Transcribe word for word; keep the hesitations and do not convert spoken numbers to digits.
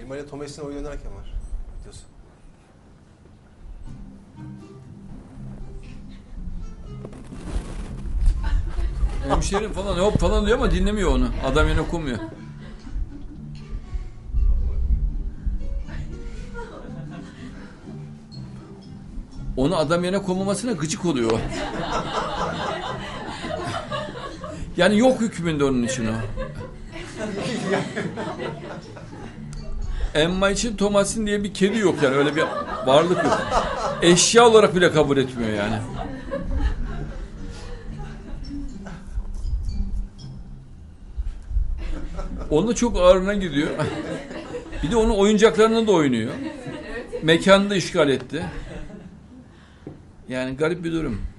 Elma ile Thomas'ın oyun oynarken var videosu. Hemşerim falan hop falan diyor ama dinlemiyor onu. Adam yine okumuyor. Onu adam yerine konmamasına gıcık oluyor. Yani yok hükmünde onun için o. Emma için Thomas'in diye bir kedi yok yani, öyle bir varlık yok. Eşya olarak bile kabul etmiyor yani. Onunla çok ağrına gidiyor. Bir de onun oyuncaklarını da oynuyor. Mekanı da işgal etti. Yani garip bir durum.